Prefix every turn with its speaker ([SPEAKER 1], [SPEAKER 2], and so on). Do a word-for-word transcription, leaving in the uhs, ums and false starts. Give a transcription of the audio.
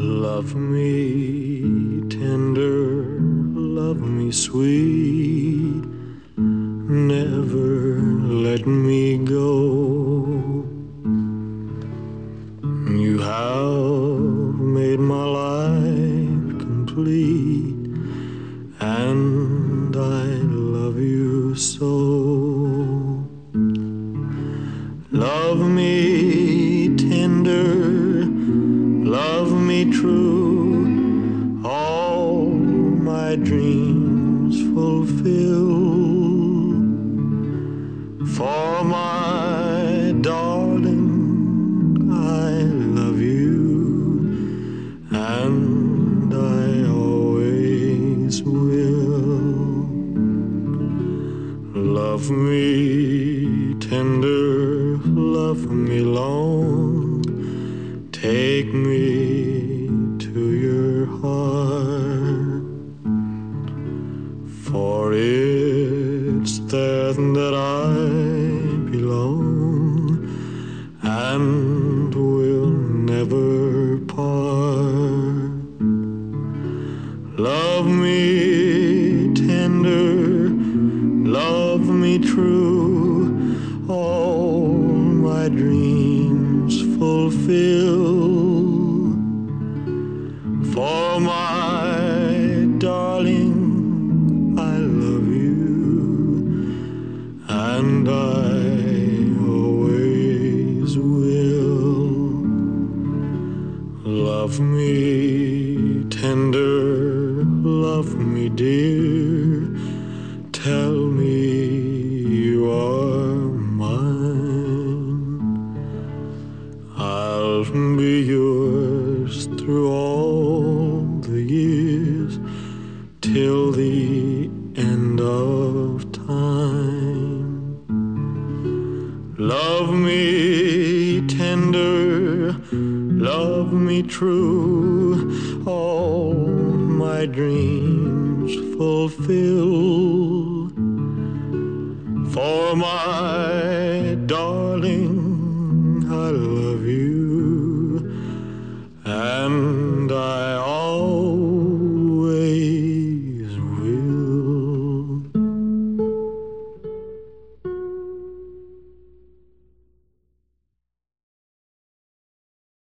[SPEAKER 1] Love me tender, love me sweet, never let me go. You have made my life complete, and I love you so. Love me tender, love me true, all my dreams fulfill. For my darling, I love you, and I always will. Love me tender, love me long, take me to your heart, for it's there that I belong and will never part. Love me tender, love me true, all my dreams fulfill. For my darling, I love you, and I always will. Love me tender, love me dear, tell me you are mine. I'll be yours through all the years, till the end of time. Love me tender, love me true, all my dreams fulfill. For my darling,